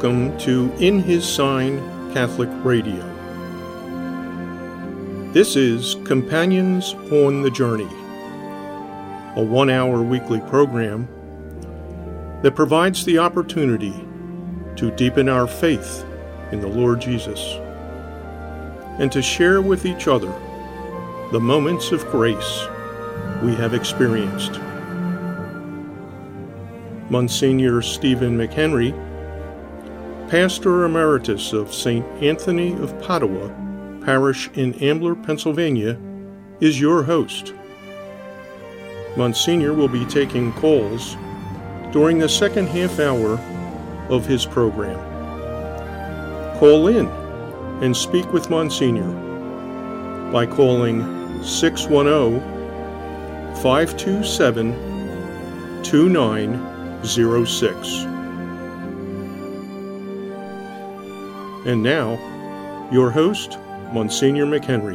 Welcome to In His Sign Catholic Radio. This is Companions on the Journey, a 1-hour weekly program that provides the opportunity to deepen our faith in the Lord Jesus and to share with each other the moments of grace we have experienced. Monsignor Stephen McHenry, Pastor Emeritus of St. Anthony of Padua Parish in Ambler, Pennsylvania, is your host. Monsignor will be taking calls during the second half hour of his program. Call in and speak with Monsignor by calling 610-527-2906. And now, your host, Monsignor McHenry.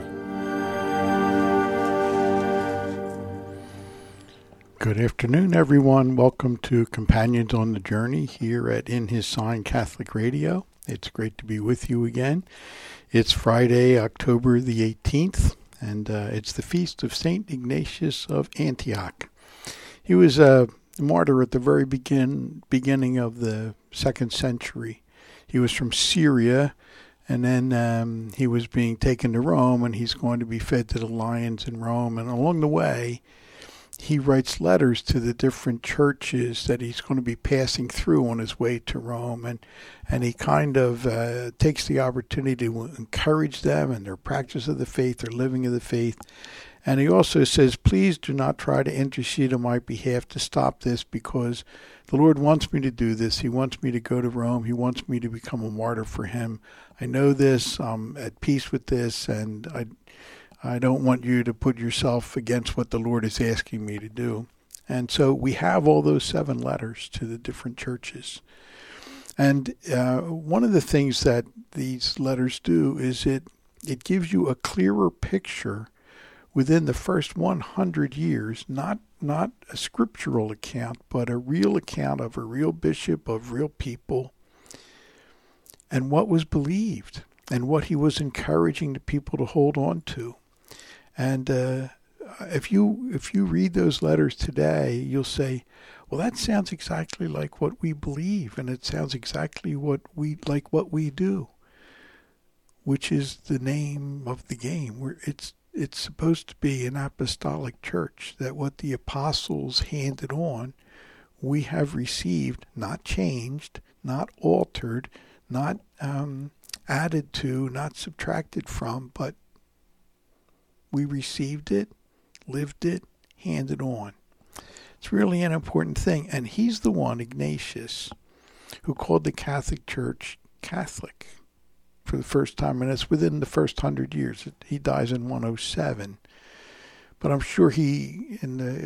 Good afternoon, everyone. Welcome to Companions on the Journey here at In His Sign Catholic Radio. It's great to be with you again. It's Friday, October the 18th, and it's the feast of St. Ignatius of Antioch. He was a martyr at the very beginning of the 2nd century. He was from Syria, and then he was being taken to Rome, and he's going to be fed to the lions in Rome. And along the way, he writes letters to the different churches that he's going to be passing through on his way to Rome. And he kind of takes the opportunity to encourage them in their practice of the faith, their living of the faith. And he also says, please do not try to intercede on my behalf to stop this, because the Lord wants me to do this. He wants me to go to Rome. He wants me to become a martyr for him. I know this. I'm at peace with this, and I don't want you to put yourself against what the Lord is asking me to do. And so we have all those 7 letters to the different churches. And one of the things that these letters do is it gives you a clearer picture within the first 100 years, not a scriptural account, but a real account of a real bishop, of real people, and what was believed, and what he was encouraging the people to hold on to. And if you read those letters today, you'll say, well, that sounds exactly like what we believe, and it sounds exactly what we do, which is the name of the game. Where it's supposed to be an apostolic church, that what the apostles handed on, we have received, not changed, not altered, not added to, not subtracted from, but we received it, lived it, handed on. It's really an important thing. And he's the one, Ignatius, who called the Catholic Church Catholic for the first time, and it's within the first 100 years. He dies in 107. But I'm sure he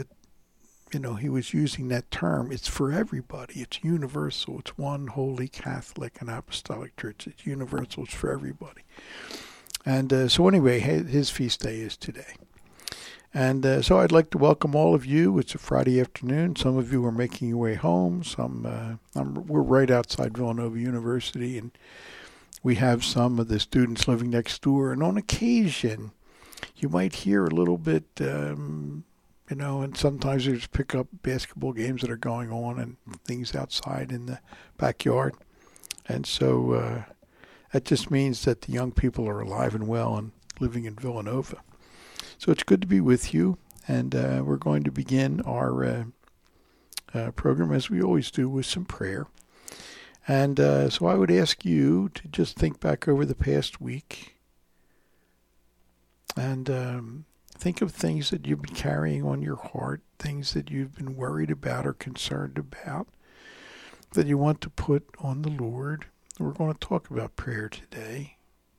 was using that term. It's for everybody. It's universal. It's one holy Catholic and apostolic church. It's universal. It's for everybody. And so anyway, his feast day is today. And so I'd like to welcome all of you. It's a Friday afternoon. Some of you are making your way home. We're right outside Villanova University, and we have some of the students living next door. And on occasion, you might hear a little bit, and sometimes there's pickup basketball games that are going on and things outside in the backyard. And so that just means that the young people are alive and well and living in Villanova. So it's good to be with you, and we're going to begin our program, as we always do, with some prayer. And so I would ask you to just think back over the past week and think of things that you've been carrying on your heart, things that you've been worried about or concerned about, that you want to put on the Lord. We're going to talk about prayer today,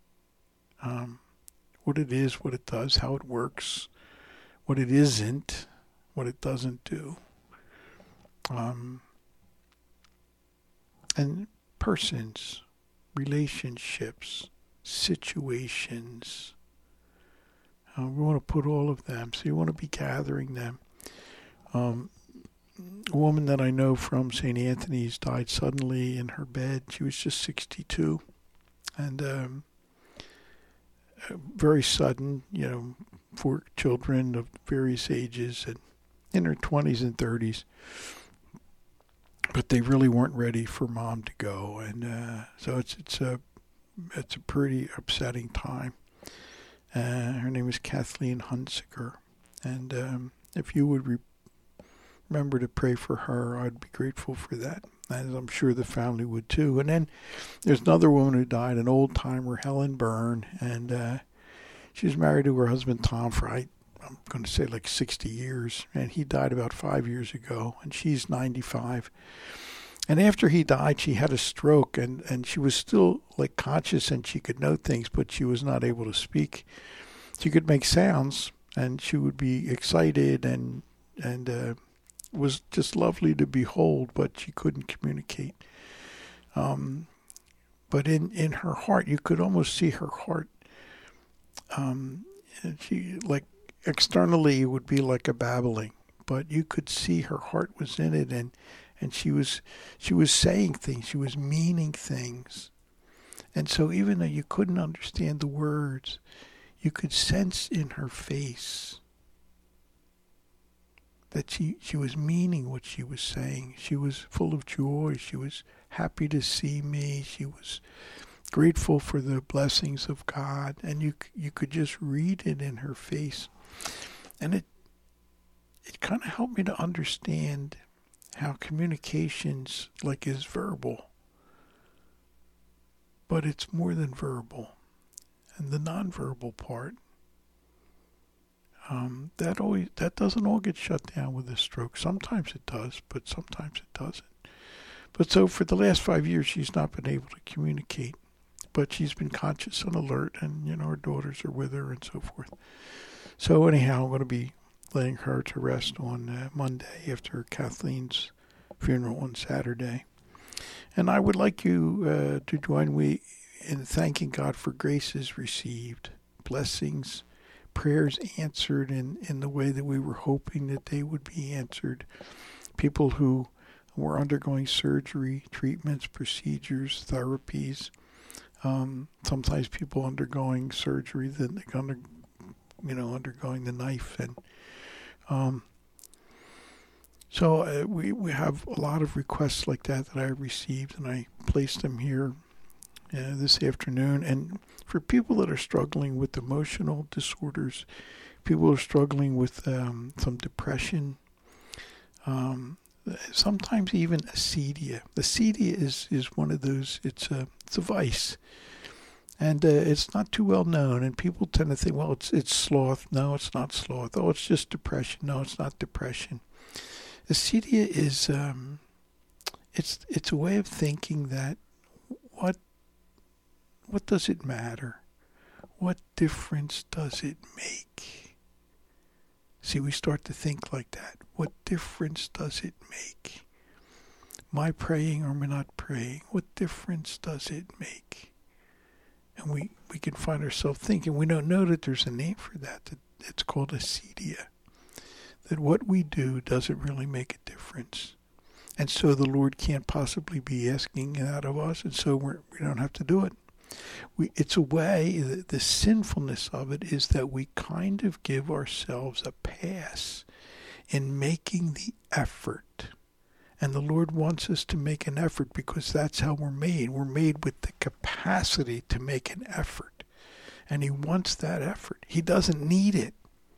what it is, what it does, how it works, what it isn't, what it doesn't do. And persons, relationships, situations. We want to put all of them. So you want to be gathering them. a woman that I know from St. Anthony's died suddenly in her bed. She was just 62. And very sudden, 4 children of various ages and in her 20s and 30s. But they really weren't ready for Mom to go. And so it's a pretty upsetting time. Her name is Kathleen Hunziker. And if you would remember to pray for her, I'd be grateful for that. And I'm sure the family would too. And then there's another woman who died, an old-timer, Helen Byrne. And she was married to her husband, Tom, for, I'm going to say like 60 years. And he died about 5 years ago. And she's 95. And after he died, she had a stroke. And she was still like conscious and she could know things, but she was not able to speak. She could make sounds. And she would be excited and was just lovely to behold, but she couldn't communicate. But in her heart, you could almost see her heart. She, like, externally it would be like a babbling, but you could see her heart was in it, and she was saying things, she was meaning things. And so even though you couldn't understand the words, you could sense in her face that she was meaning what she was saying. She was full of joy. She was happy to see me. She was grateful for the blessings of God. And you could just read it in her face. And it kind of helped me to understand how communications is verbal. But it's more than verbal. And the nonverbal part, that doesn't all get shut down with a stroke. Sometimes it does, but sometimes it doesn't. But so for the last 5 years, she's not been able to communicate. But she's been conscious and alert, and, her daughters are with her and so forth. So anyhow, I'm going to be laying her to rest on Monday after Kathleen's funeral on Saturday. And I would like you to join me in thanking God for graces received, blessings, prayers answered in the way that we were hoping that they would be answered. People who were undergoing surgery, treatments, procedures, therapies. Sometimes people undergoing surgery, then undergoing the knife. And so we have a lot of requests like that I received, and I placed them here this afternoon. And for people that are struggling with emotional disorders, people who are struggling with some depression, sometimes even acedia. Acedia is one of those, it's a vice. And it's not too well known, and people tend to think, well, it's sloth. No, it's not sloth. Oh, it's just depression. No, it's not depression. Acedia is it's a way of thinking that what does it matter? What difference does it make? See, we start to think like that. What difference does it make? My praying or my not praying, what difference does it make? And we can find ourselves thinking, we don't know that there's a name for that it's called acedia. That what we do doesn't really make a difference. And so the Lord can't possibly be asking it out of us, and so we don't have to do it. It's a way, the sinfulness of it is that we kind of give ourselves a pass in making the effort. And the Lord wants us to make an effort because that's how we're made. We're made with the capacity to make an effort. And He wants that effort. He doesn't need it.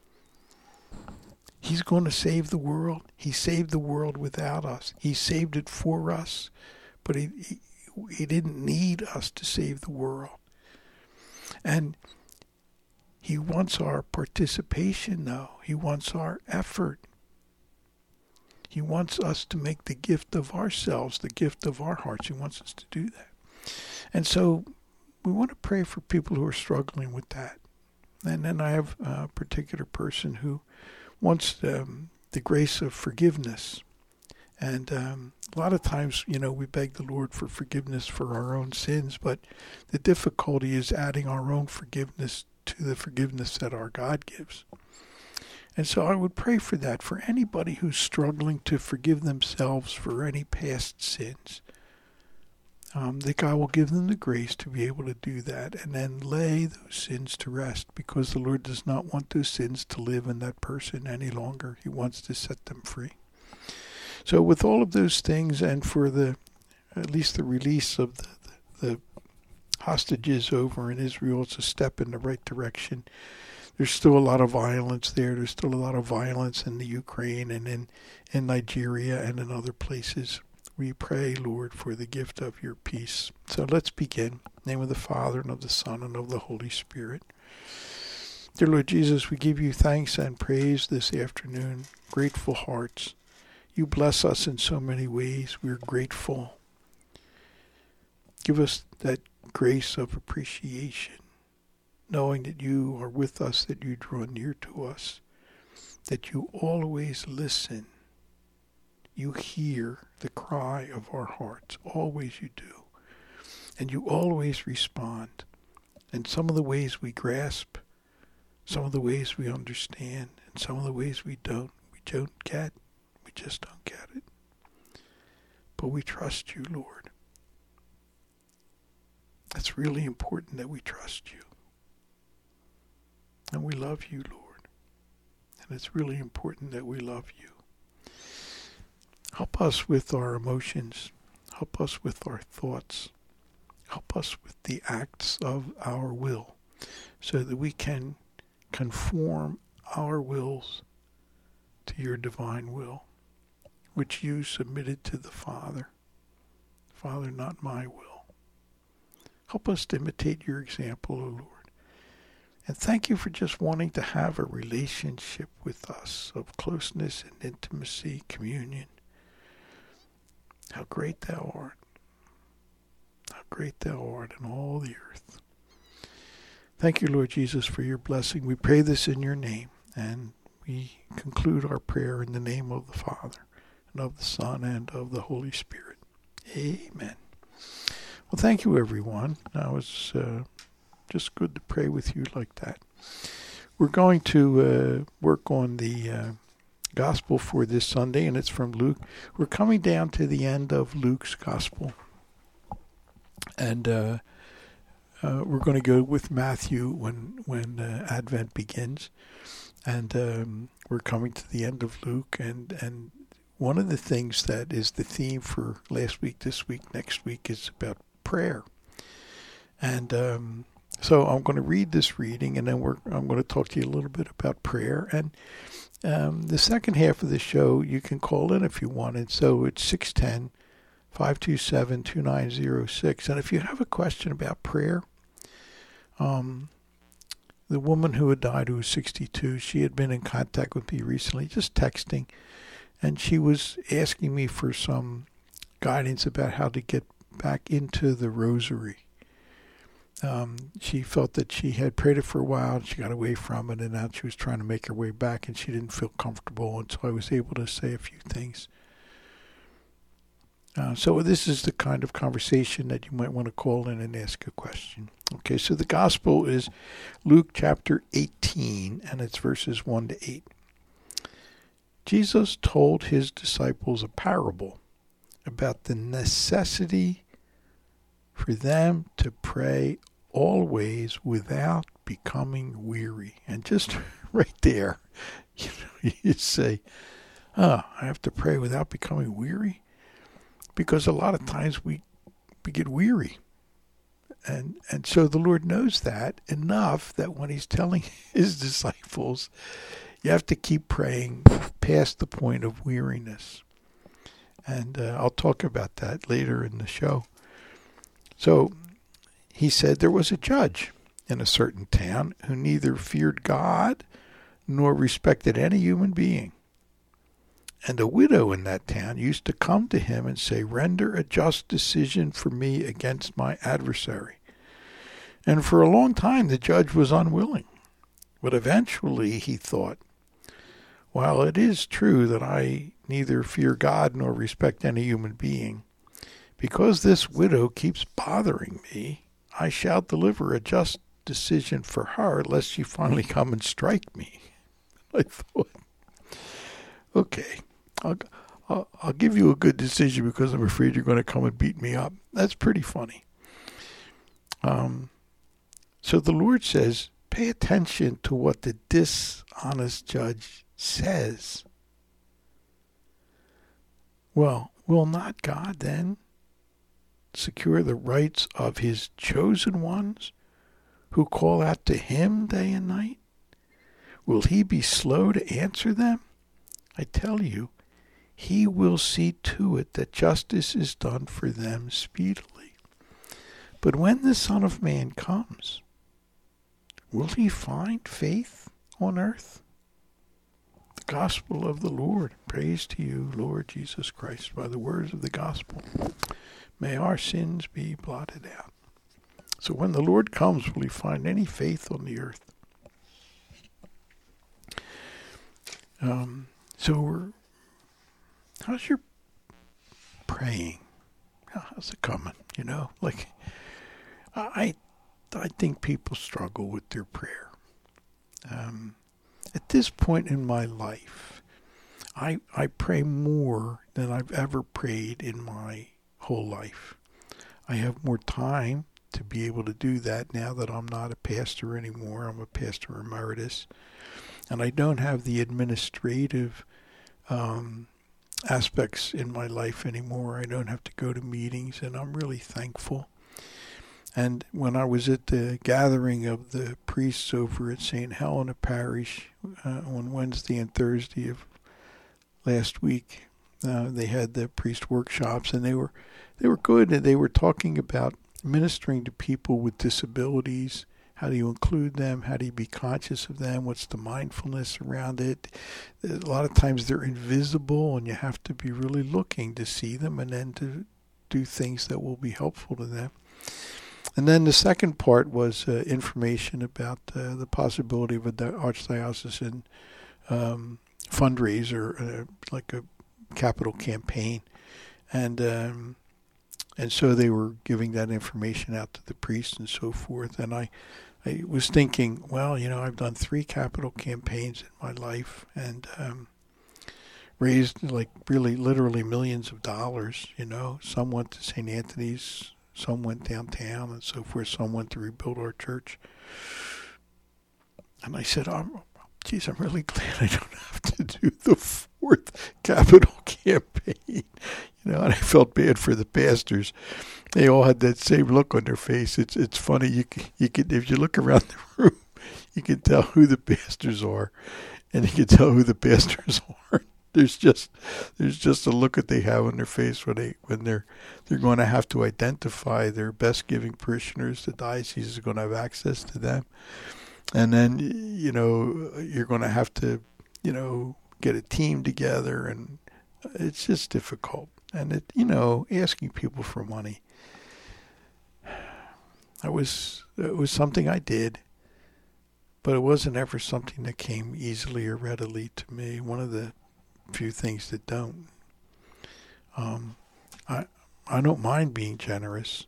He's going to save the world. He saved the world without us. He saved it for us. But He didn't need us to save the world. And He wants our participation, though. He wants our effort. He wants us to make the gift of ourselves, the gift of our hearts. He wants us to do that. And so we want to pray for people who are struggling with that. And then I have a particular person who wants the grace of forgiveness. And a lot of times, we beg the Lord for forgiveness for our own sins, but the difficulty is adding our own forgiveness to the forgiveness that our God gives. And so I would pray for that, for anybody who's struggling to forgive themselves for any past sins. That God will give them the grace to be able to do that and then lay those sins to rest, because the Lord does not want those sins to live in that person any longer. He wants to set them free. So with all of those things, and for at least the release of the hostages over in Israel, it's a step in the right direction. There's still a lot of violence there. There's still a lot of violence in the Ukraine and in Nigeria and in other places. We pray, Lord, for the gift of your peace. So let's begin. In the name of the Father, and of the Son, and of the Holy Spirit. Dear Lord Jesus, we give you thanks and praise this afternoon. Grateful hearts. You bless us in so many ways. We're grateful. Give us that grace of appreciation, knowing that you are with us, that you draw near to us, that you always listen. You hear the cry of our hearts. Always you do. And you always respond. And some of the ways we grasp, some of the ways we understand, and some of the ways we don't get. We just don't get it. But we trust you, Lord. It's really important that we trust you. And we love you, Lord. And it's really important that we love you. Help us with our emotions. Help us with our thoughts. Help us with the acts of our will, so that we can conform our wills to your divine will, which you submitted to the Father. Father, not my will. Help us to imitate your example, O Lord. And thank you for just wanting to have a relationship with us of closeness and intimacy, communion. How great thou art. How great thou art in all the earth. Thank you, Lord Jesus, for your blessing. We pray this in your name, and we conclude our prayer in the name of the Father, and of the Son, and of the Holy Spirit. Amen. Well, thank you, everyone. Now it's just good to pray with you like that. We're going to work on the Gospel for this Sunday, and it's from Luke. We're coming down to the end of Luke's Gospel, and we're going to go with Matthew when Advent begins, and we're coming to the end of Luke, and one of the things that is the theme for last week, this week, next week is about prayer, and so I'm going to read this reading, and then I'm going to talk to you a little bit about prayer. And the second half of the show, you can call in if you want. And so it's 610-527-2906. And if you have a question about prayer, the woman who had died, who was 62, she had been in contact with me recently, just texting. And she was asking me for some guidance about how to get back into the rosary. She felt that she had prayed it for a while and she got away from it, and now she was trying to make her way back and she didn't feel comfortable, and so I was able to say a few things. So this is the kind of conversation that you might want to call in and ask a question. Okay, so the Gospel is Luke chapter 18, and it's verses 1 to 8. Jesus told his disciples a parable about the necessity for them to pray always without becoming weary. And just right there, you say, I have to pray without becoming weary? Because a lot of times we get weary. And so the Lord knows that enough that when he's telling his disciples, you have to keep praying past the point of weariness. And I'll talk about that later in the show. So he said there was a judge in a certain town who neither feared God nor respected any human being. And a widow in that town used to come to him and say, "Render a just decision for me against my adversary." And for a long time the judge was unwilling. But eventually he thought, while it is true that I neither fear God nor respect any human being, because this widow keeps bothering me, I shall deliver a just decision for her, lest she finally come and strike me. I thought, okay, I'll give you a good decision because I'm afraid you're going to come and beat me up. That's pretty funny. So the Lord says, pay attention to what the dishonest judge says. Well, will not God then secure the rights of his chosen ones who call out to him day and night? Will he be slow to answer them? I tell you, he will see to it that justice is done for them speedily. But when the Son of Man comes, will he find faith on earth? The gospel of the Lord. Praise to you, Lord Jesus Christ, by the words of the gospel. May our sins be blotted out. So when the Lord comes, will he find any faith on the earth? How's your praying? How's it coming? I think people struggle with their prayer. At this point in my life, I pray more than I've ever prayed in my whole life. I have more time to be able to do that now that I'm not a pastor anymore. I'm a pastor emeritus. And I don't have the administrative aspects in my life anymore. I don't have to go to meetings, and I'm really thankful. And when I was at the gathering of the priests over at St. Helena Parish on Wednesday and Thursday of last week, they had the priest workshops, and they were good. And they were talking about ministering to people with disabilities. How do you include them? How do you be conscious of them? What's the mindfulness around it? A lot of times they're invisible, and you have to be really looking to see them and then to do things that will be helpful to them. And then the second part was information about the possibility of an archdiocesan fundraiser, like a capital campaign. And so they were giving that information out to the priests and so forth. And I was thinking, well, I've done 3 capital campaigns in my life and raised literally millions of dollars. Some went to St. Anthony's, some went downtown and so forth. Some went to rebuild our church. And I said, I'm really glad I don't have to do the 4th capital campaign. And I felt bad for the pastors. They all had that same look on their face. It's funny. You can if you look around the room, you can tell who the pastors are, and you can tell who the pastors aren't. There's just a look that they have on their face when they're going to have to identify their best giving parishioners. The diocese is going to have access to them, and then you're going to have to get a team together, and it's just difficult. And asking people for money. It was something I did, but it wasn't ever something that came easily or readily to me. One of the few things that don't. I don't mind being generous.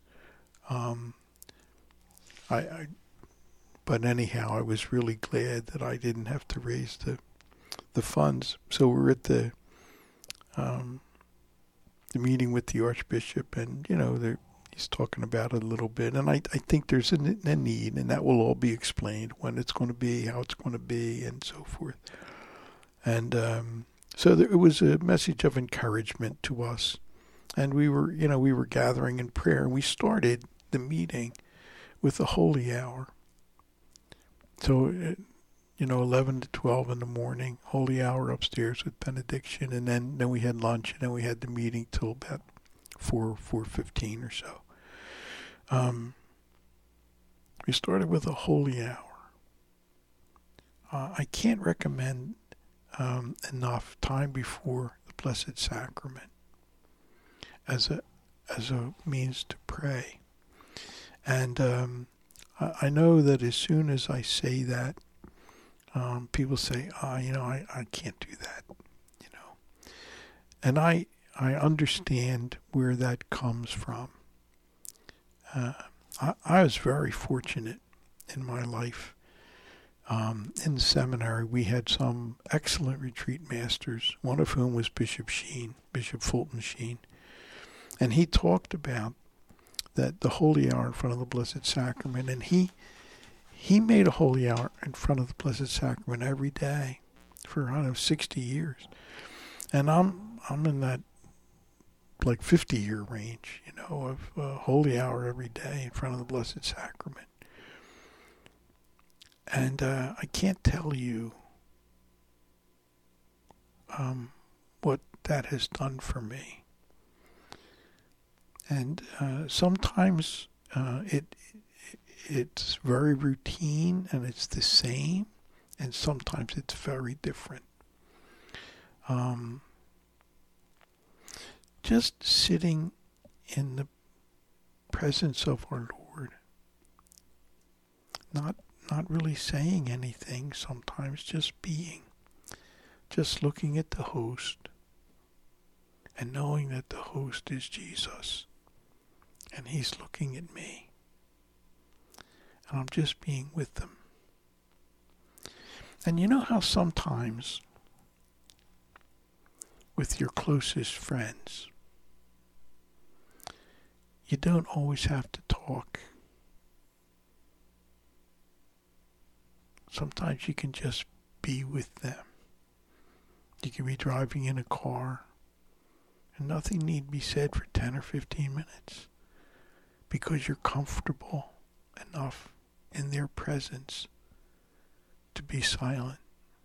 But anyhow, I was really glad that I didn't have to raise the funds. So we're at the meeting with the Archbishop, and he's talking about it a little bit, and I think there's a need, and that will all be explained when it's going to be, how it's going to be, and so forth. And so it was a message of encouragement to us, and we were gathering in prayer, and we started the meeting with the Holy Hour. So 11 to 12 in the morning, Holy Hour upstairs with benediction, and then we had lunch, and then we had the meeting till about 4:15 or so. We started with a Holy Hour. I can't recommend enough time before the Blessed Sacrament as a means to pray. And I know that as soon as I say that, people say, I can't do that, And I understand where that comes from. I was very fortunate in my life. In the seminary, we had some excellent retreat masters, one of whom was Bishop Fulton Sheen. And he talked about that the holy hour in front of the Blessed Sacrament, and he made a holy hour in front of the Blessed Sacrament every day for, 60 years. And I'm in that like 50-year range, of holy hour every day in front of the Blessed Sacrament. And I can't tell you what that has done for me. And sometimes it's very routine and it's the same, and sometimes it's very different. Just sitting in the presence of our Lord, not really saying anything, sometimes just being, just looking at the host and knowing that the host is Jesus and he's looking at me and I'm just being with them. And you know how sometimes with your closest friends, you don't always have to talk. Sometimes you can just be with them. You can be driving in a car and nothing need be said for 10 or 15 minutes because you're comfortable enough in their presence to be silent.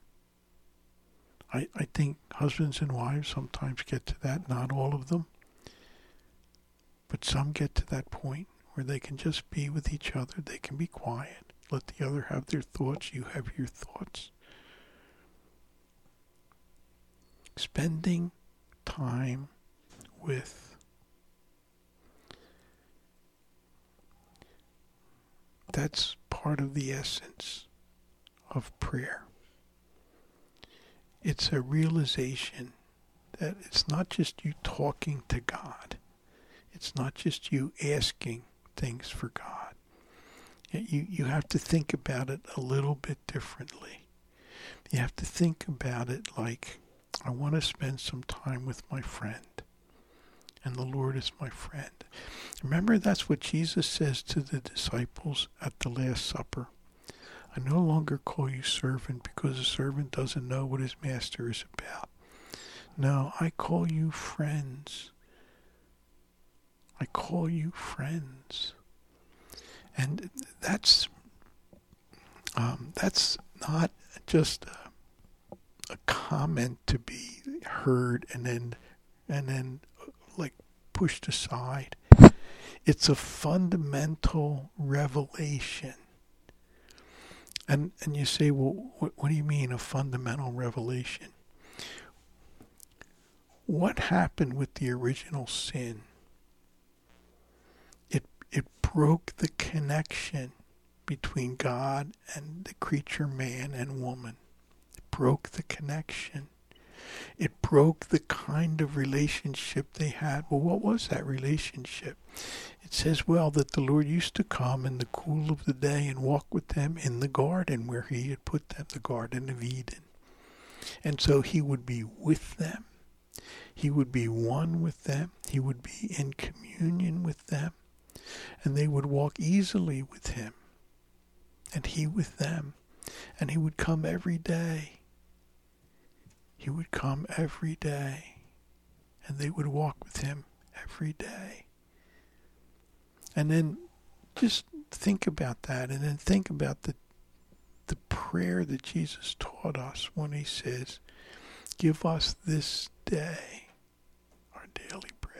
I think husbands and wives sometimes get to that, not all of them, but some get to that point where they can just be with each other. They can be quiet. Let the other have their thoughts. You have your thoughts. Spending time with. That's part of the essence of prayer. It's a realization that it's not just you talking to God. It's not just you asking things for God. You have to think about it a little bit differently. You have to think about it like, I want to spend some time with my friend. And the Lord is my friend. Remember, that's what Jesus says to the disciples at the Last Supper. I no longer call you servant because a servant doesn't know what his master is about. No, I call you friends. I call you friends. And that's not just a comment to be heard and then like pushed aside. It's a fundamental revelation. And you say, well, what do you mean a fundamental revelation? What happened with the original sin? It broke the connection between God and the creature man and woman. It broke the connection. It broke the kind of relationship they had. Well, what was that relationship? It says, that the Lord used to come in the cool of the day and walk with them in the garden where he had put them, the Garden of Eden. And so he would be with them. He would be one with them. He would be in communion with them. And they would walk easily with him. And he with them. And he would come every day. He would come every day. And they would walk with him every day. And then just think about that. And then think about the prayer that Jesus taught us when he says, give us this day our daily bread.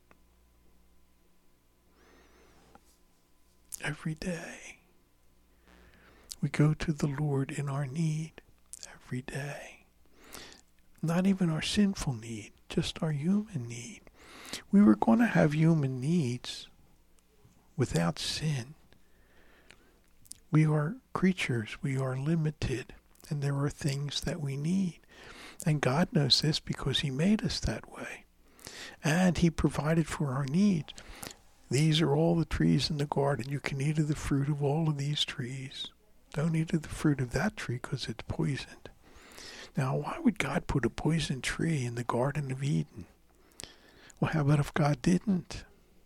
Every day. We go to the Lord in our need every day. Not even our sinful need, just our human need. We were going to have human needs without sin. We are creatures, we are limited, and there are things that we need. And God knows this because he made us that way. And he provided for our needs. These are all the trees in the garden. You can eat of the fruit of all of these trees. Don't eat of the fruit of that tree because it's poisoned. Now, why would God put a poison tree in the Garden of Eden? Well, how about if God didn't?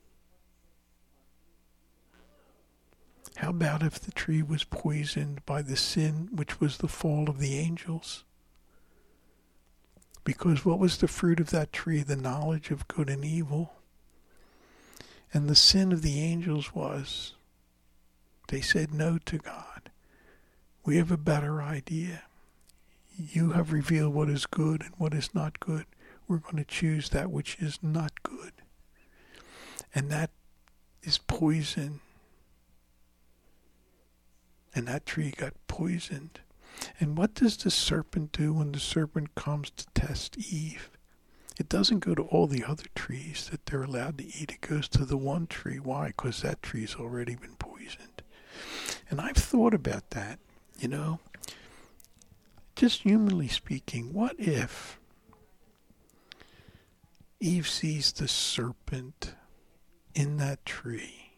How about if the tree was poisoned by the sin which was the fall of the angels? Because what was the fruit of that tree? The knowledge of good and evil. And the sin of the angels was, they said no to God. We have a better idea. You have revealed what is good and what is not good. We're going to choose that which is not good. And that is poison. And that tree got poisoned. And what does the serpent do when the serpent comes to test Eve? It doesn't go to all the other trees that they're allowed to eat. It goes to the one tree. Why? Because that tree's already been poisoned. And I've thought about that, Just humanly speaking, what if Eve sees the serpent in that tree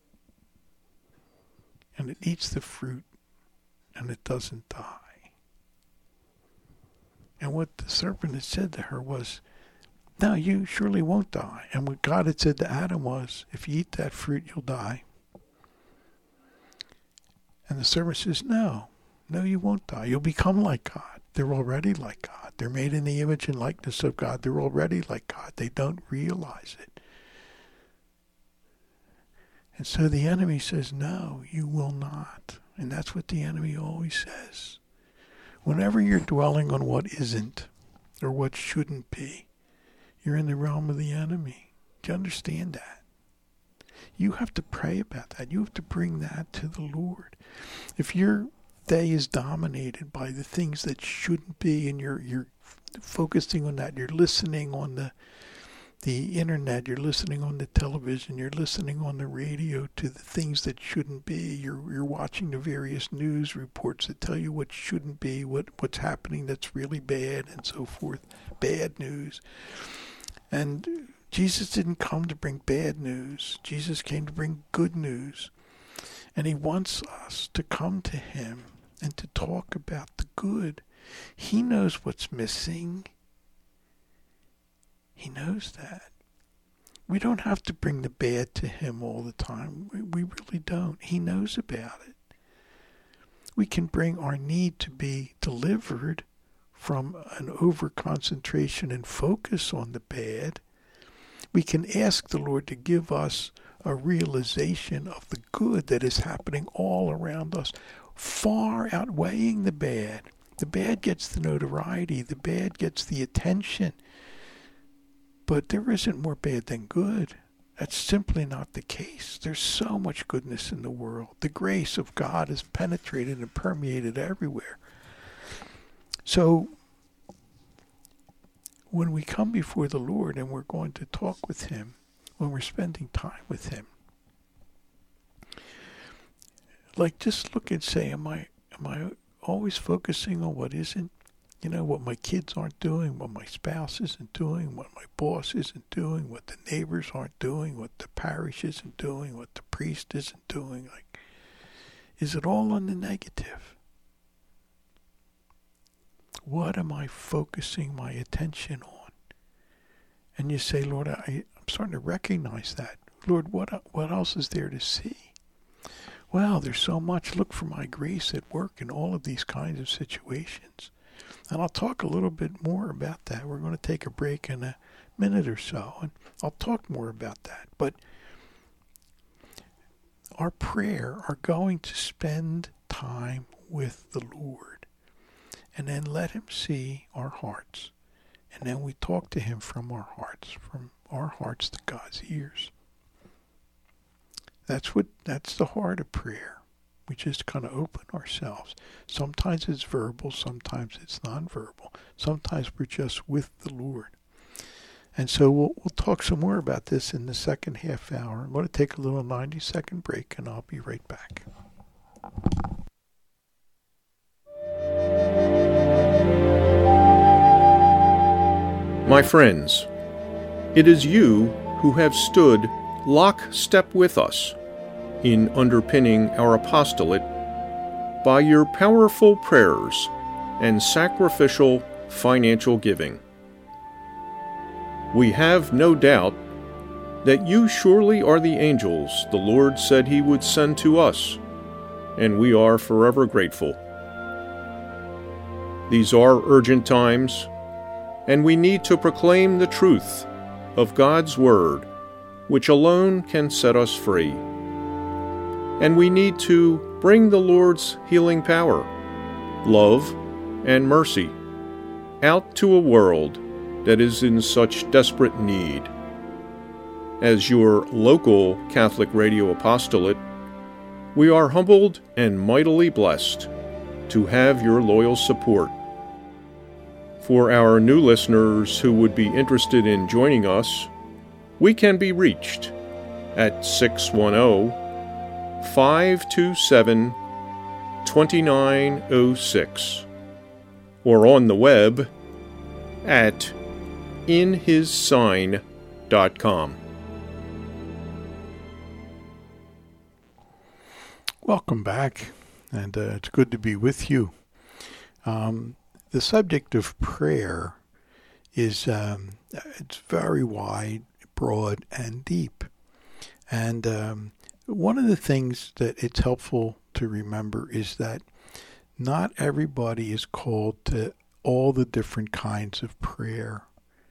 and it eats the fruit and it doesn't die? And what the serpent had said to her was, no, you surely won't die. And what God had said to Adam was, if you eat that fruit, you'll die. And the serpent says, no, you won't die. You'll become like God. They're already like God. They're made in the image and likeness of God. They're already like God. They don't realize it. And so the enemy says, no, you will not. And that's what the enemy always says. Whenever you're dwelling on what isn't or what shouldn't be, you're in the realm of the enemy. Do you understand that? You have to pray about that. You have to bring that to the Lord. If your day is dominated by the things that shouldn't be and you're focusing on that, you're listening on the internet, you're listening on the television, you're listening on the radio to the things that shouldn't be, you're watching the various news reports that tell you what shouldn't be, what's happening that's really bad and so forth, bad news. And Jesus didn't come to bring bad news. Jesus came to bring good news. And he wants us to come to him and to talk about the good. He knows what's missing. He knows that. We don't have to bring the bad to him all the time. We really don't. He knows about it. We can bring our need to be delivered from an over-concentration and focus on the bad. We can ask the Lord to give us a realization of the good that is happening all around us, far outweighing the bad. The bad gets the notoriety. The bad gets the attention. But there isn't more bad than good. That's simply not the case. There's so much goodness in the world. The grace of God has penetrated and permeated everywhere. So, when we come before the Lord and we're going to talk with him, when we're spending time with him, just look and say, am I always focusing on what isn't? What my kids aren't doing, what my spouse isn't doing, what my boss isn't doing, what the neighbors aren't doing, what the parish isn't doing, what the priest isn't doing. Is it all on the negative? What am I focusing my attention on? And you say, Lord, I'm starting to recognize that. Lord, what else is there to see? Well, there's so much. Look for my grace at work in all of these kinds of situations. And I'll talk a little bit more about that. We're going to take a break in a minute or so, and I'll talk more about that. But our prayer are going to spend time with the Lord, and then let him see our hearts. And then we talk to him from our hearts to God's ears. That's the heart of prayer. We just kind of open ourselves. Sometimes it's verbal, sometimes it's nonverbal. Sometimes we're just with the Lord. And so we'll talk some more about this in the second half hour. I'm going to take a little 90-second break, and I'll be right back. My friends, it is you who have stood lockstep with us in underpinning our apostolate by your powerful prayers and sacrificial financial giving. We have no doubt that you surely are the angels the Lord said He would send to us, and we are forever grateful. These are urgent times, and we need to proclaim the truth of God's Word, which alone can set us free. And we need to bring the Lord's healing power, love, and mercy out to a world that is in such desperate need. As your local Catholic Radio apostolate, we are humbled and mightily blessed to have your loyal support. For our new listeners who would be interested in joining us, we can be reached at 610-527-2906 or on the web at inhissign.com. Welcome back, and it's good to be with you. The subject of prayer is it's very wide, broad, and deep. And one of the things that it's helpful to remember is that not everybody is called to all the different kinds of prayer.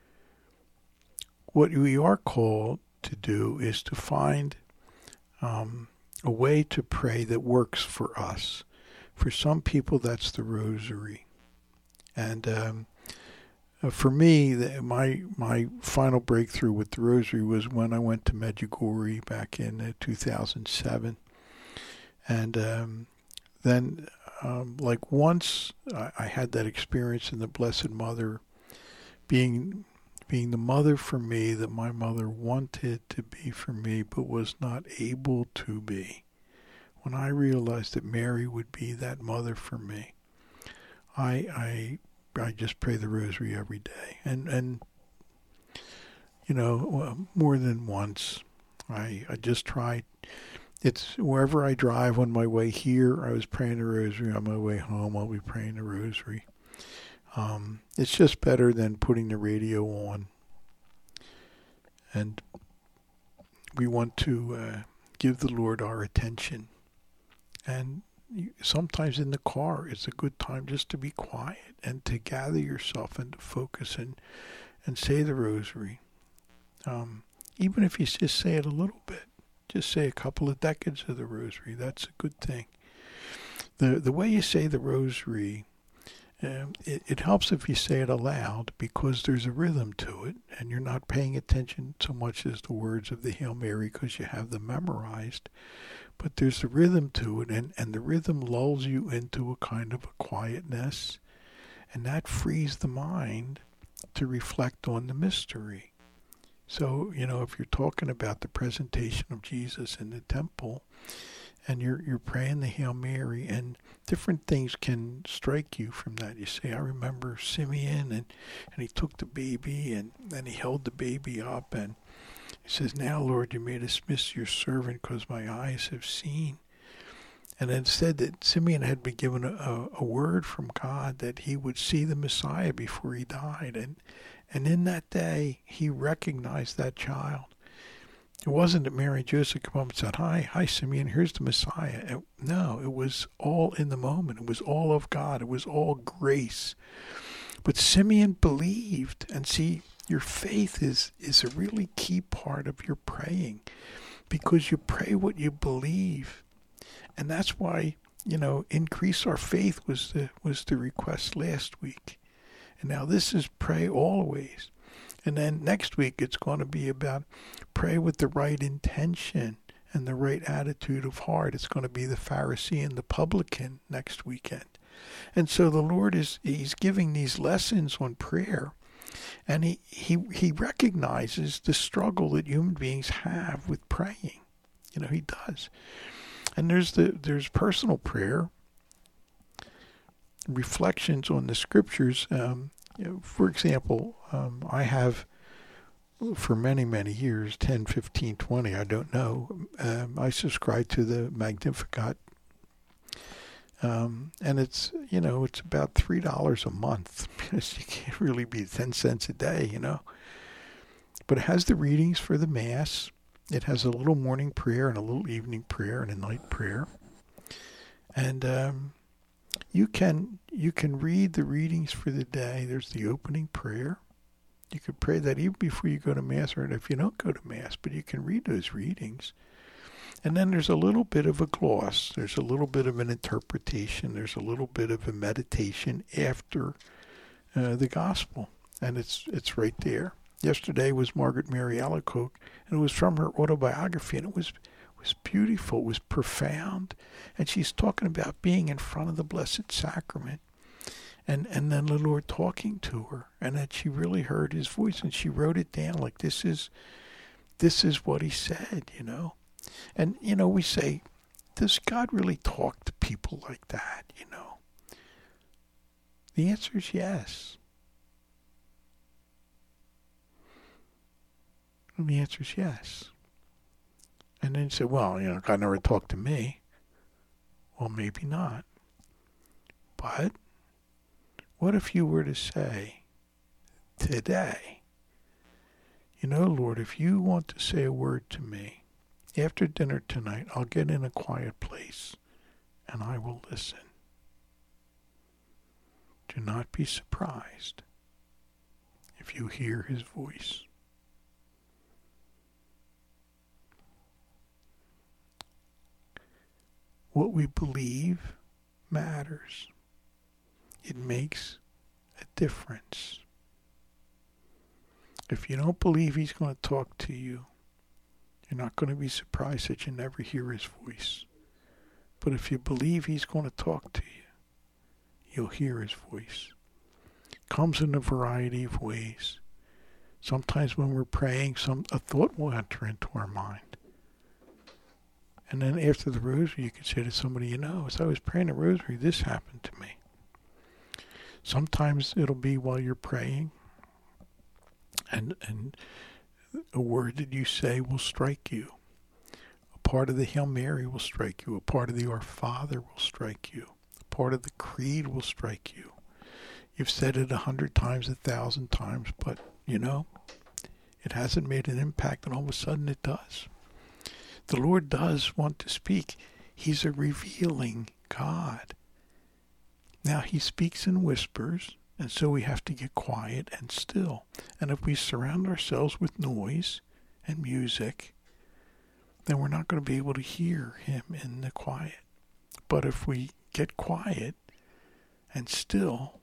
What we are called to do is to find a way to pray that works for us. For some people, that's the rosary. And for me, my final breakthrough with the rosary was when I went to Medjugorje back in 2007. And then, like once I had that experience in the Blessed Mother, being the mother for me that my mother wanted to be for me but was not able to be. When I realized that Mary would be that mother for me, I just pray the rosary every day. And you know, more than once, I just tried. It's wherever I drive on my way here, I was praying the rosary. On my way home, I'll be praying the rosary. It's just better than putting the radio on. And we want to give the Lord our attention. And sometimes in the car, it's a good time just to be quiet and to gather yourself and to focus and say the rosary. Even if you just say it a little bit, just say a couple of decades of the rosary, that's a good thing. The way you say the rosary, it helps if you say it aloud because there's a rhythm to it and you're not paying attention so much as the words of the Hail Mary because you have them memorized. But there's a rhythm to it, and the rhythm lulls you into a kind of a quietness, and that frees the mind to reflect on the mystery. So, you know, if you're talking about the presentation of Jesus in the temple, and you're praying the Hail Mary, and different things can strike you from that. You say, I remember Simeon, and he took the baby, and he held the baby up, and he says, now, Lord, you may dismiss your servant because my eyes have seen. And it said that Simeon had been given a word from God that he would see the Messiah before he died. And in that day, he recognized that child. It wasn't that Mary and Joseph come up and said, hi, Simeon, here's the Messiah. No, it was all in the moment. It was all of God. It was all grace. But Simeon believed. And see, your faith is a really key part of your praying because you pray what you believe. And that's why, you know, increase our faith was the request last week. And now this is pray always. And then next week it's going to be about pray with the right intention and the right attitude of heart. It's going to be the Pharisee and the publican next weekend. And so the Lord he's giving these lessons on prayer. And he recognizes the struggle that human beings have with praying. You know, he does. And there's personal prayer, reflections on the scriptures. For example, I have for many, many years, 10, 15, 20, I don't know, I subscribe to the Magnificat And it's about $3 a month because you can't really be 10 cents a day, But it has the readings for the Mass. It has a little morning prayer and a little evening prayer and a night prayer. And you can read the readings for the day. There's the opening prayer. You could pray that even before you go to Mass, or if you don't go to Mass, but you can read those readings. And then there's a little bit of a gloss. There's a little bit of an interpretation. There's a little bit of a meditation after the Gospel. And it's right there. Yesterday was Margaret Mary Alacoque, and it was from her autobiography, and it was beautiful. It was profound. And she's talking about being in front of the Blessed Sacrament. And then the Lord talking to her, and that she really heard his voice, and she wrote it down like this is what he said, And, we say, does God really talk to people like that, The answer is yes. And the answer is yes. And then you say, well, God never talked to me. Well, maybe not. But what if you were to say today, Lord, if you want to say a word to me, after dinner tonight, I'll get in a quiet place and I will listen. Do not be surprised if you hear his voice. What we believe matters. It makes a difference. If you don't believe he's going to talk to you, you're not going to be surprised that you never hear his voice. But if you believe he's going to talk to you, you'll hear his voice. It comes in a variety of ways. Sometimes when we're praying, a thought will enter into our mind. And then after the rosary, you can say to somebody, as I was praying the rosary, this happened to me. Sometimes it'll be while you're praying, and a word that you say will strike you. A part of the Hail Mary will strike you. A part of the Our Father will strike you. A part of the Creed will strike you. You've said it 100 times, 1,000 times, but, it hasn't made an impact, and all of a sudden it does. The Lord does want to speak. He's a revealing God. Now, he speaks in whispers, and so we have to get quiet and still. And if we surround ourselves with noise and music, then we're not going to be able to hear him in the quiet. But if we get quiet and still,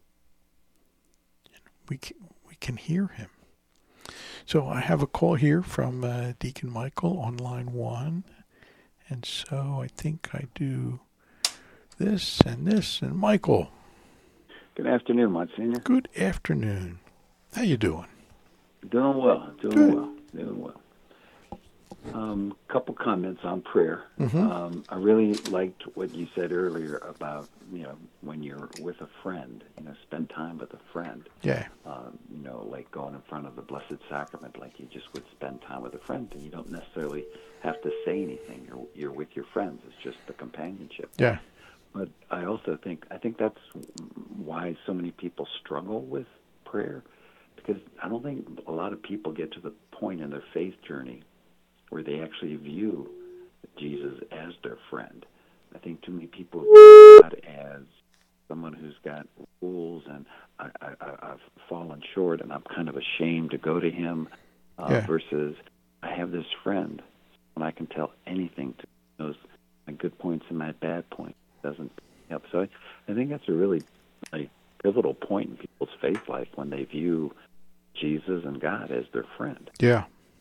we can hear him. So I have a call here from Deacon Michael on line 1. And so I think I do this and this. And Michael. Good afternoon, Monsignor. Good afternoon. How you doing? Doing well. Doing well. Couple comments on prayer. Mm-hmm. I really liked what you said earlier about, when you're with a friend, spend time with a friend. Yeah. Like going in front of the Blessed Sacrament, like you just would spend time with a friend, and you don't necessarily have to say anything. You're with your friends. It's just the companionship. Yeah. But I also think that's why so many people struggle with prayer, because I don't think a lot of people get to the point in their faith journey where they actually view Jesus as their friend. I think too many people view God as someone who's got rules, and I've fallen short, and I'm kind of ashamed to go to him, versus I have this friend, and I can tell anything to him. He knows my good points and my bad points. Doesn't help. So I think that's a really pivotal point in people's faith life when they view Jesus and God as their friend. Yeah.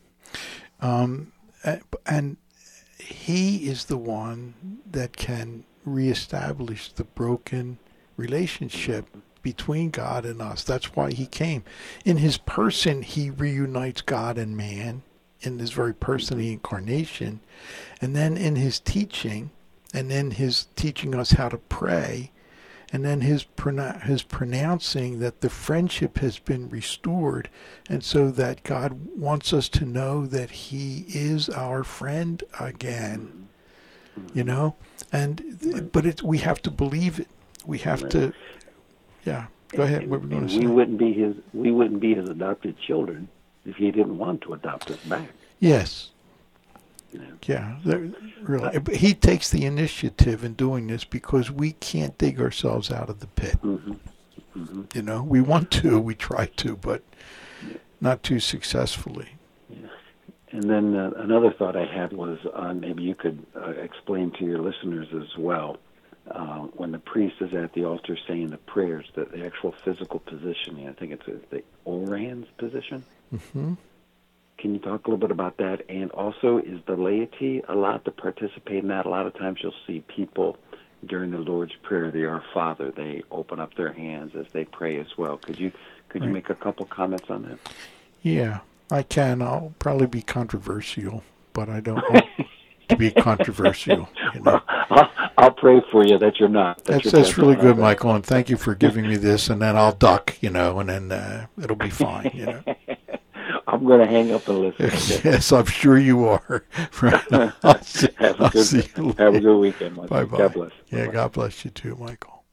And he is the one that can reestablish the broken relationship between God and us. That's why he came. In his person, he reunites God and man in this very person, the incarnation. And then in his teaching, and then his teaching us how to pray, and then his pronouncing that the friendship has been restored, and so that God wants us to know that he is our friend again, But we have to believe it. We have to. Yeah. Go ahead. What were we going to say? We wouldn't be his adopted children if he didn't want to adopt us back. Yes. Yeah. Yeah, really. But he takes the initiative in doing this because we can't dig ourselves out of the pit. Mm-hmm. Mm-hmm. We want to, we try to, but not too successfully. Yeah. And then another thought I had was maybe you could explain to your listeners as well, when the priest is at the altar saying the prayers, the actual physical positioning, I think it's the Orans position. Mm-hmm. Can you talk a little bit about that? And also, is the laity allowed to participate in that? A lot of times you'll see people during the Lord's Prayer, the Our Father, they open up their hands as they pray as well. Could you make a couple comments on that? Yeah, I can. I'll probably be controversial, but I don't want to be controversial. I'll pray for you that you're not. That's really good, Michael, and thank you for giving me this, and then I'll duck, and then it'll be fine, I'm going to hang up and listen. Yes, I'm sure you are. Have a good weekend, Michael. Bye-bye. God bless. Yeah, Bye-bye. God bless you too, Michael.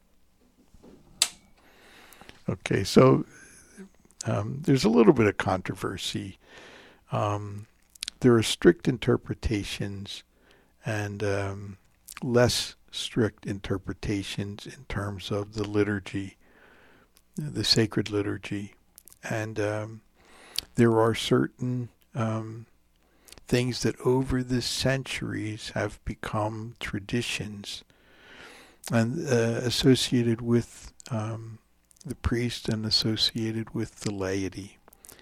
Okay, so there's a little bit of controversy. There are strict interpretations and less strict interpretations in terms of the liturgy, the sacred liturgy. And there are certain things that over the centuries have become traditions and associated with the priest and associated with the laity.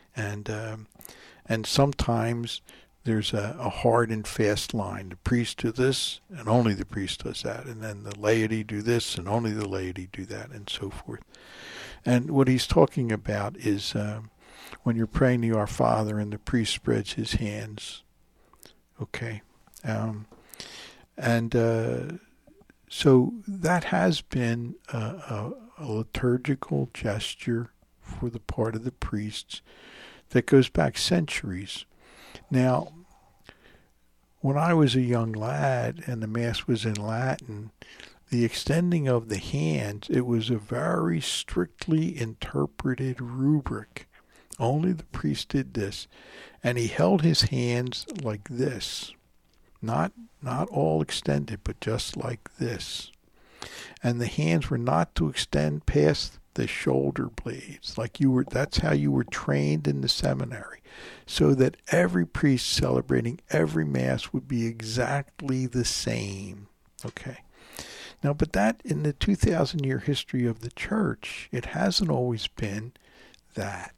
And sometimes there's a hard and fast line. The priest do this, and only the priest does that. And then the laity do this, and only the laity do that, and so forth. And what he's talking about is when you're praying the Our Father and the priest spreads his hands. Okay. So that has been a liturgical gesture for the part of the priests that goes back centuries. Now, when I was a young lad and the Mass was in Latin, the extending of the hands, it was a very strictly interpreted rubric. Only the priest did this. And he held his hands like this. Not all extended, but just like this. And the hands were not to extend past the shoulder blades. That's how you were trained in the seminary. So that every priest celebrating every Mass would be exactly the same. Okay. Now, but that in the 2,000-year history of the church, it hasn't always been that.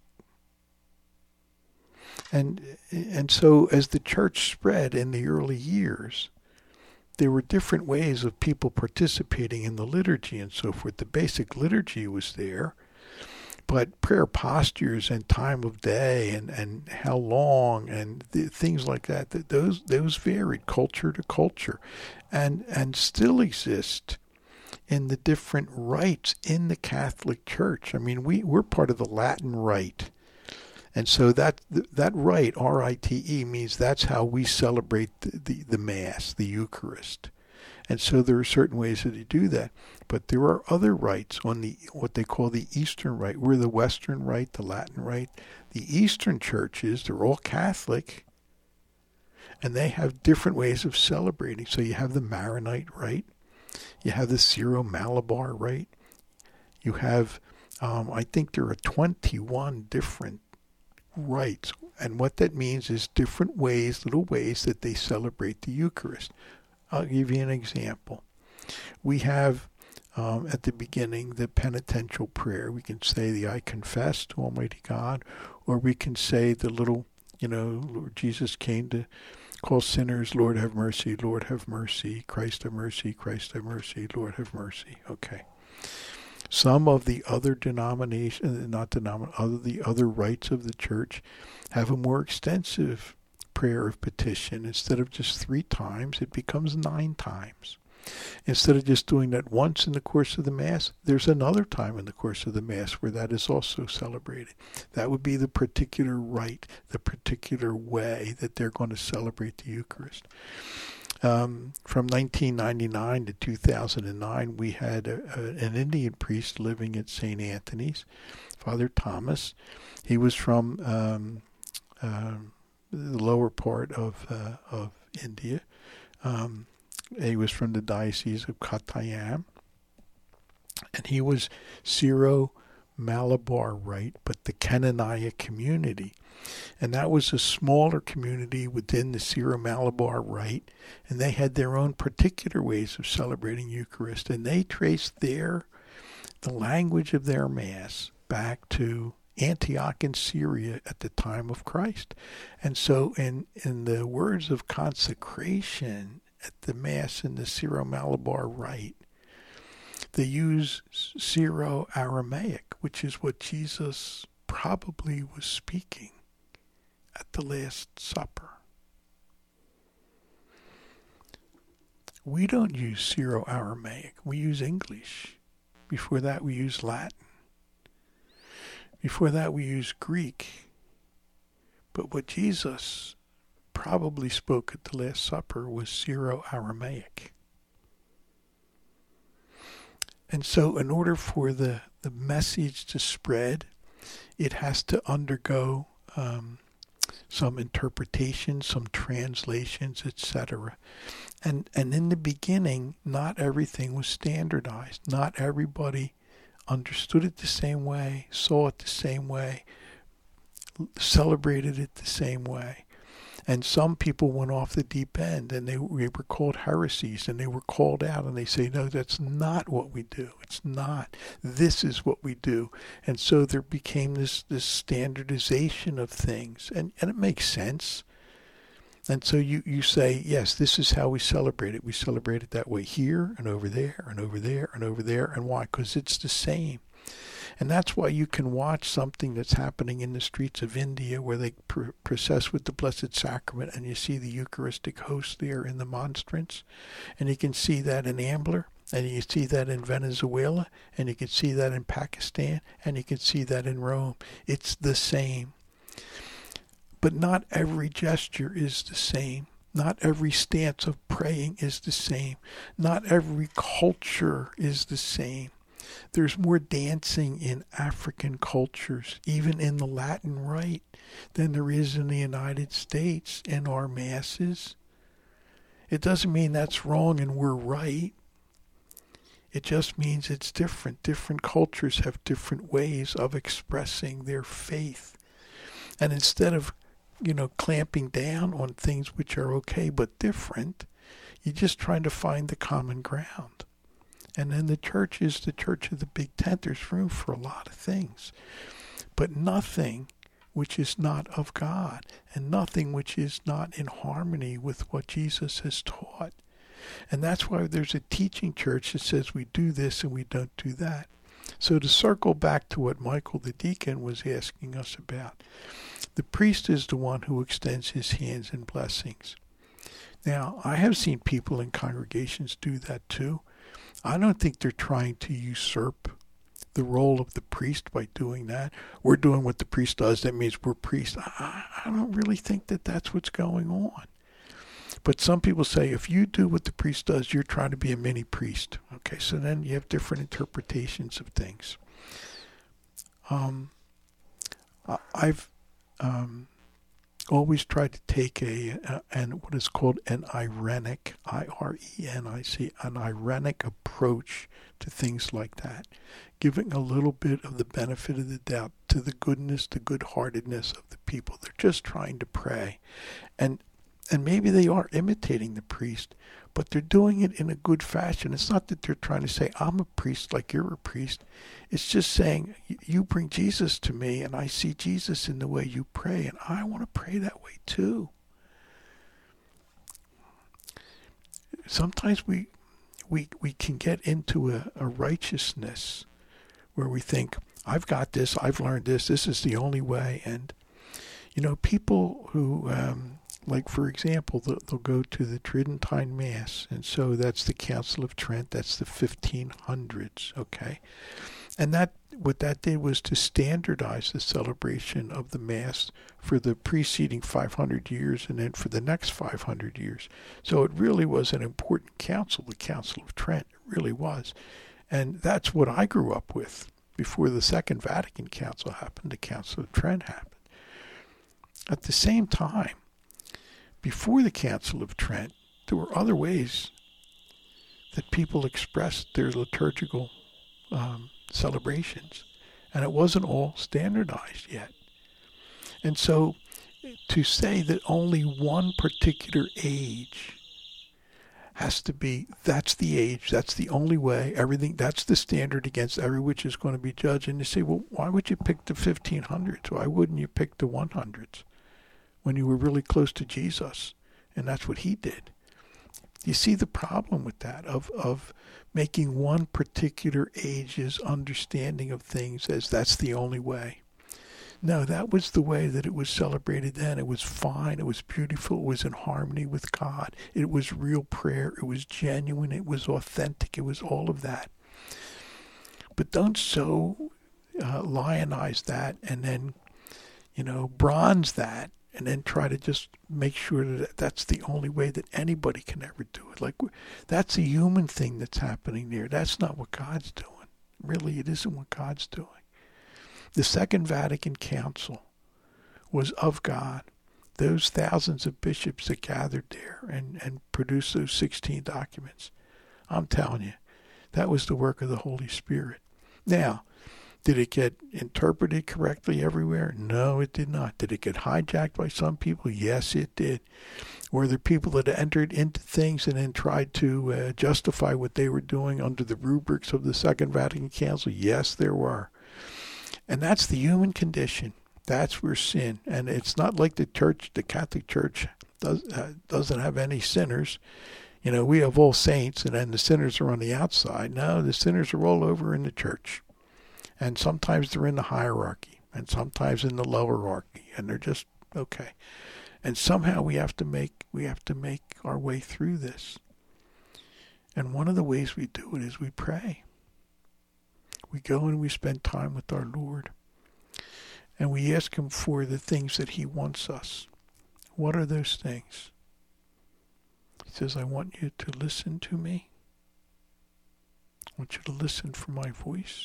And so as the church spread in the early years, there were different ways of people participating in the liturgy and so forth. The basic liturgy was there, but prayer postures and time of day and how long and things like that, those varied culture to culture and still exist in the different rites in the Catholic Church. I mean, we're part of the Latin Rite. And so that rite, R-I-T-E, means that's how we celebrate the Mass, the Eucharist. And so there are certain ways that you do that. But there are other rites on what they call the Eastern Rite. We're the Western Rite, the Latin Rite. The Eastern churches, they're all Catholic, and they have different ways of celebrating. So you have the Maronite Rite. You have the Syro-Malabar Rite. You have, I think there are 21 different rites, and what that means is different ways, little ways that they celebrate the Eucharist. I'll give you an example. We have at the beginning the penitential prayer. We can say the I confess to Almighty God, or we can say the little, Lord Jesus came to call sinners, Lord have mercy, Lord have mercy, Christ have mercy, Christ have mercy, Lord have mercy. Okay. Some of the other denominations, the other rites of the church have a more extensive prayer of petition. Instead of just 3 times, it becomes 9 times. Instead of just doing that once in the course of the Mass, there's another time in the course of the Mass where that is also celebrated. That would be the particular rite, the particular way that they're going to celebrate the Eucharist. From 1999 to 2009, we had an Indian priest living at St. Anthony's, Father Thomas. He was from the lower part of India. He was from the Diocese of Kottayam, and he was Syro-Malabar Rite, but the Cananaya community. And that was a smaller community within the Syro-Malabar Rite, and they had their own particular ways of celebrating Eucharist, and they traced the language of their Mass back to Antioch in Syria at the time of Christ. And so in the words of consecration at the Mass in the Syro-Malabar Rite, they use Syro-Aramaic, which is what Jesus probably was speaking at the Last Supper. We don't use Syro-Aramaic. We use English. Before that, we use Latin. Before that, we use Greek. But what Jesus probably spoke at the Last Supper was Syro-Aramaic. And so in order for the message to spread, it has to undergo some interpretations, some translations, etc. And in the beginning, not everything was standardized. Not everybody understood it the same way, saw it the same way, celebrated it the same way. And some people went off the deep end, and they were called heresies, and they were called out, and they say, no, that's not what we do. It's not. This is what we do. And so there became this standardization of things, and it makes sense. And so you say, yes, this is how we celebrate it. We celebrate it that way here and over there and over there and over there. And why? Because it's the same. And that's why you can watch something that's happening in the streets of India where they process with the Blessed Sacrament, and you see the Eucharistic host there in the monstrance. And you can see that in Ambler, and you see that in Venezuela, and you can see that in Pakistan, and you can see that in Rome. It's the same. But not every gesture is the same. Not every stance of praying is the same. Not every culture is the same. There's more dancing in African cultures, even in the Latin Rite, than there is in the United States in our masses. It doesn't mean that's wrong and we're right. It just means it's different. Different cultures have different ways of expressing their faith. And instead of, clamping down on things which are okay but different, you're just trying to find the common ground. And then the church is the church of the big tent. There's room for a lot of things. But nothing which is not of God, and nothing which is not in harmony with what Jesus has taught. And that's why there's a teaching church that says we do this and we don't do that. So to circle back to what Michael the deacon was asking us about, the priest is the one who extends his hands in blessings. Now, I have seen people in congregations do that too. I don't think they're trying to usurp the role of the priest by doing that. We're doing what the priest does. That means we're priests. I don't really think that that's what's going on. But some people say if you do what the priest does, you're trying to be a mini priest. Okay, so then you have different interpretations of things. I've always tried to take what is called an irenic, I-R-E-N-I-C, an irenic approach to things like that, giving a little bit of the benefit of the doubt to the goodness, the good-heartedness of the people. They're just trying to pray. And maybe they are imitating the priest, but they're doing it in a good fashion. It's not that they're trying to say, I'm a priest like you're a priest. It's just saying, you bring Jesus to me, and I see Jesus in the way you pray, and I want to pray that way too. Sometimes we can get into a righteousness where we think, I've got this, I've learned this is the only way. And, people who... like, for example, they'll go to the Tridentine Mass, and so that's the Council of Trent, that's the 1500s, okay? And what that did was to standardize the celebration of the Mass for the preceding 500 years and then for the next 500 years. So it really was an important council, the Council of Trent. It really was. And that's what I grew up with before the Second Vatican Council happened, the Council of Trent happened. At the same time, before the Council of Trent, there were other ways that people expressed their liturgical celebrations, and it wasn't all standardized yet. And so to say that only one particular age has to be, that's the age, that's the only way, everything, that's the standard against every which is going to be judged. And you say, well, why would you pick the 1500s? Why wouldn't you pick the 100s when you were really close to Jesus? And that's what he did. You see the problem with that, of making one particular age's understanding of things as that's the only way. No, that was the way that it was celebrated then. It was fine. It was beautiful. It was in harmony with God. It was real prayer. It was genuine. It was authentic. It was all of that. But don't so lionize that and then, bronze that and then try to just make sure that that's the only way that anybody can ever do it. Like, that's a human thing that's happening there. That's not what God's doing. Really, it isn't what God's doing. The Second Vatican Council was of God. Those thousands of bishops that gathered there and produced those 16 documents, I'm telling you, that was the work of the Holy Spirit. Now, did it get interpreted correctly everywhere? No, it did not. Did it get hijacked by some people? Yes, it did. Were there people that entered into things and then tried to justify what they were doing under the rubrics of the Second Vatican Council? Yes, there were. And that's the human condition. That's where sin. And it's not like the Catholic Church doesn't have any sinners. We have all saints, and then the sinners are on the outside. No, the sinners are all over in the church. And sometimes they're in the hierarchy, and sometimes in the lower hierarchy, and they're just okay. And somehow we have to make our way through this. And one of the ways we do it is we pray. We go and we spend time with our Lord, and we ask him for the things that he wants us. What are those things? He says, I want you to listen to me. I want you to listen for my voice.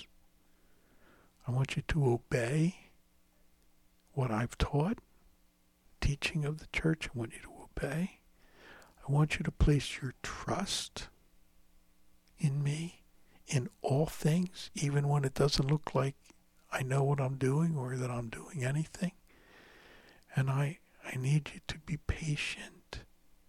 I want you to obey what I've taught, teaching of the church. I want you to obey. I want you to place your trust in me in all things, even when it doesn't look like I know what I'm doing or that I'm doing anything. And I need you to be patient.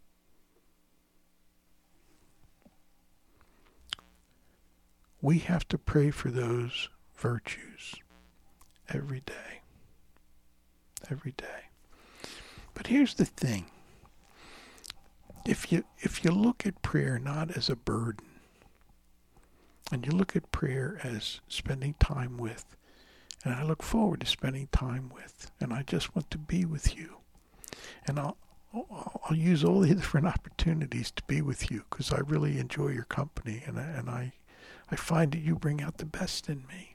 We have to pray for those virtues every day. Every day. But here's the thing. If you look at prayer not as a burden, and you look at prayer as spending time with, and I look forward to spending time with, and I just want to be with you, and I'll use all the different opportunities to be with you because I really enjoy your company, and I find that you bring out the best in me.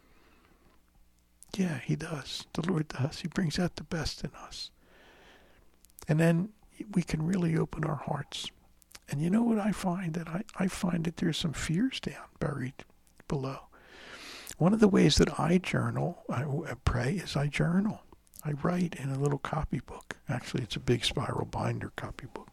Yeah, he does. The Lord does. He brings out the best in us. And then we can really open our hearts. And you know what I find? That I find that there's some fears buried below. One of the ways that I journal, I pray, is I journal. I write in a little copybook. Actually, it's a big spiral binder copybook.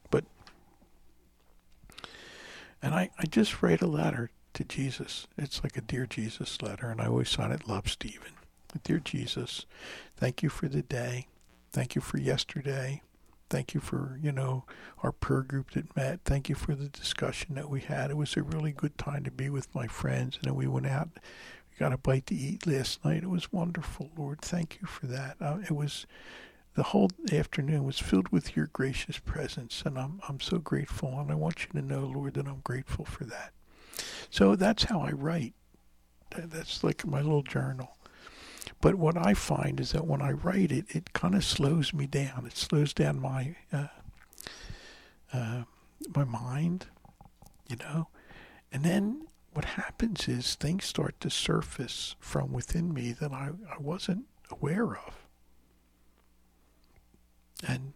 And I just write a letter to Jesus. It's like a Dear Jesus letter, and I always sign it Love, Stephen. Dear Jesus, thank you for the day. Thank you for yesterday. Thank you for, our prayer group that met. Thank you for the discussion that we had. It was a really good time to be with my friends. And then we went out. We got a bite to eat last night. It was wonderful, Lord. Thank you for that. The whole afternoon was filled with your gracious presence. And I'm so grateful. And I want you to know, Lord, that I'm grateful for that. So that's how I write. That's like my little journal. But what I find is that when I write it, it kind of slows me down. It slows down my my mind, And then what happens is things start to surface from within me that I wasn't aware of. And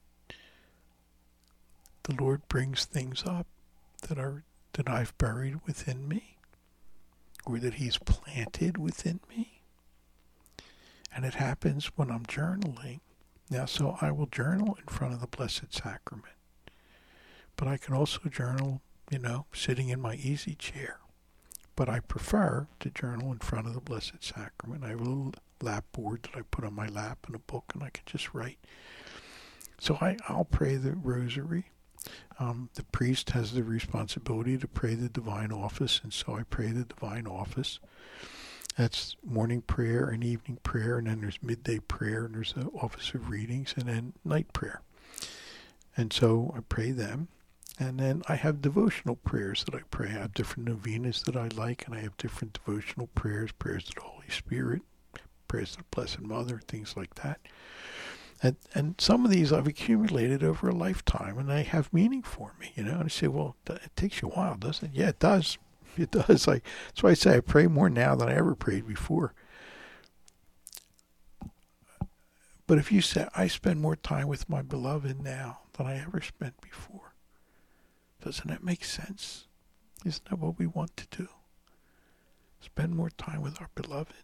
the Lord brings things up that I've buried within me, or that He's planted within me. And it happens when I'm journaling. Now, so I will journal in front of the Blessed Sacrament. But I can also journal, sitting in my easy chair. But I prefer to journal in front of the Blessed Sacrament. I have a little lap board that I put on my lap and a book, and I can just write. So I'll pray the rosary. The priest has the responsibility to pray the divine office, and so I pray the divine office. That's morning prayer and evening prayer, and then there's midday prayer, and there's the office of readings, and then night prayer. And so I pray them. And then I have devotional prayers that I pray. I have different novenas that I like, and I have different devotional prayers to the Holy Spirit, prayers to the Blessed Mother, things like that. And some of these I've accumulated over a lifetime, and they have meaning for me, And I say, well, it takes you a while, doesn't it? Yeah, it does. It does. That's why I say I pray more now than I ever prayed before. But if you say, I spend more time with my beloved now than I ever spent before, doesn't that make sense? Isn't that what we want to do? Spend more time with our beloved.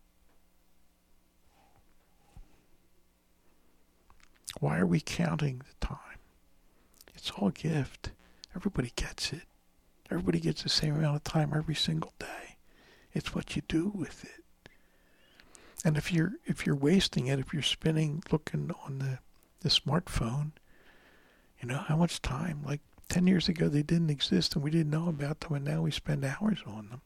Why are we counting the time? It's all a gift. Everybody gets it. Everybody gets the same amount of time every single day. It's what you do with it. And if you're wasting it, if you're spending looking on the smartphone, how much time? Like 10 years ago they didn't exist and we didn't know about them, and now we spend hours on them.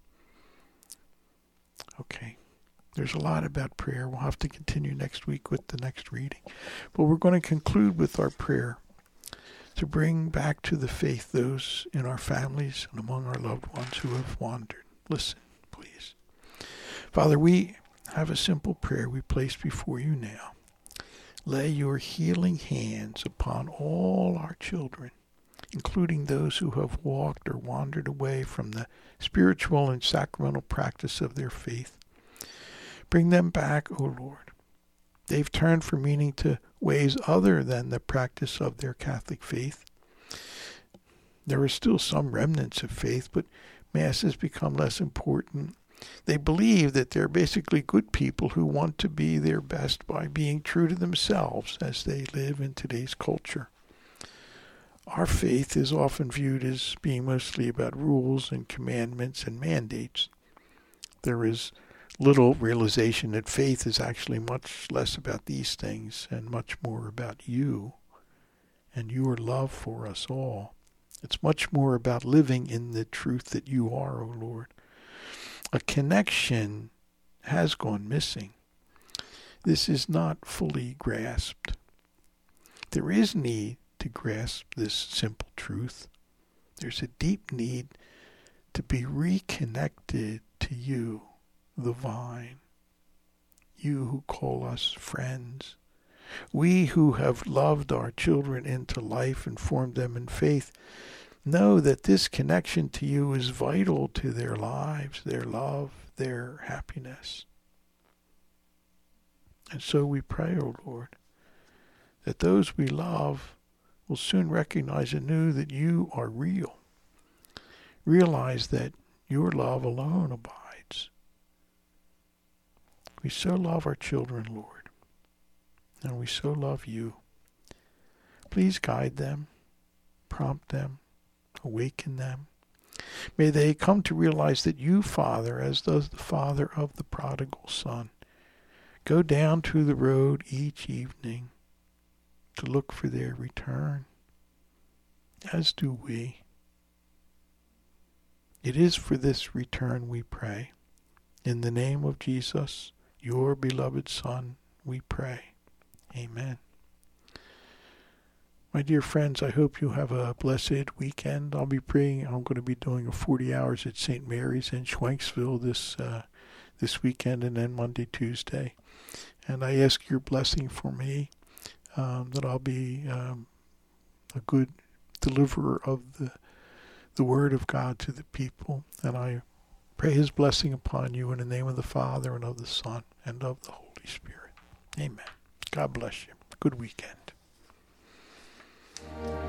Okay. There's a lot about prayer. We'll have to continue next week with the next reading. But we're going to conclude with our prayer to bring back to the faith those in our families and among our loved ones who have wandered. Listen, please. Father, we have a simple prayer we place before you now. Lay your healing hands upon all our children, including those who have walked or wandered away from the spiritual and sacramental practice of their faith. Bring them back, O Lord. They've turned for meaning to ways other than the practice of their Catholic faith. There are still some remnants of faith, but Mass has become less important. They believe that they're basically good people who want to be their best by being true to themselves as they live in today's culture. Our faith is often viewed as being mostly about rules and commandments and mandates. There is little realization that faith is actually much less about these things and much more about you and your love for us all. It's much more about living in the truth that you are, O Lord. A connection has gone missing. This is not fully grasped. There is need to grasp this simple truth. There's a deep need to be reconnected to you, the vine, you who call us friends. We who have loved our children into life and formed them in faith know that this connection to you is vital to their lives, their love, their happiness. And so we pray, O Lord, that those we love will soon recognize anew that you are real. Realize that your love alone abides. We so love our children, Lord, and we so love you. Please guide them, prompt them, awaken them. May they come to realize that you, Father, as does the father of the prodigal son, go down to the road each evening to look for their return, as do we. It is for this return we pray. In the name of Jesus, your beloved Son, we pray. Amen. My dear friends, I hope you have a blessed weekend. I'll be praying. I'm going to be doing a 40 hours at St. Mary's in Schwenksville this weekend, and then Monday, Tuesday. And I ask your blessing for me, that I'll be a good deliverer of the Word of God to the people. And I pray His blessing upon you in the name of the Father and of the Son and of the Holy Spirit. Amen. God bless you. Good weekend.